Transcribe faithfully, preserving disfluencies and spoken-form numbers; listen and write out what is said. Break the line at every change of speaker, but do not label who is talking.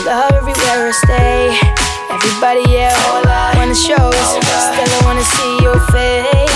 love everywhere I stay. Everybody, yeah, all I wanna show is still I wanna see your face.